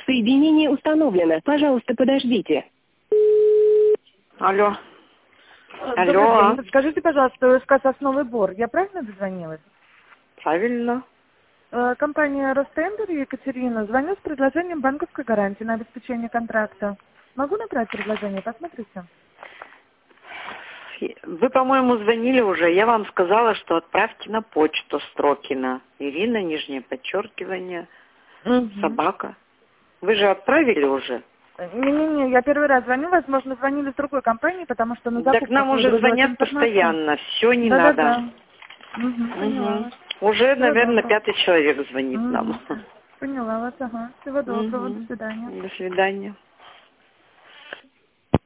Соединение установлено. Пожалуйста, подождите. Алло. Добрый Алло. день. Скажите, пожалуйста, СК «Сосновый Бор». Я правильно дозвонилась? Правильно. Компания «Ростендер», Екатерина. Звоню с предложением банковской гарантии на обеспечение контракта. Могу набрать предложение? Посмотрите. Вы, по-моему, звонили уже. Я вам сказала, что отправьте на почту Строкина. Ирина, нижнее подчеркивание, собака. Вы же отправили уже? Не-не-не, я первый раз звоню. Возможно, звонили с другой компании, потому что на закупках Так нам уже звонят постоянно. Все не надо. Поняла. Уже, Всего наверное, доброго. 5-й человек звонит нам. Поняла вас, ага. Всего доброго, до свидания. До свидания.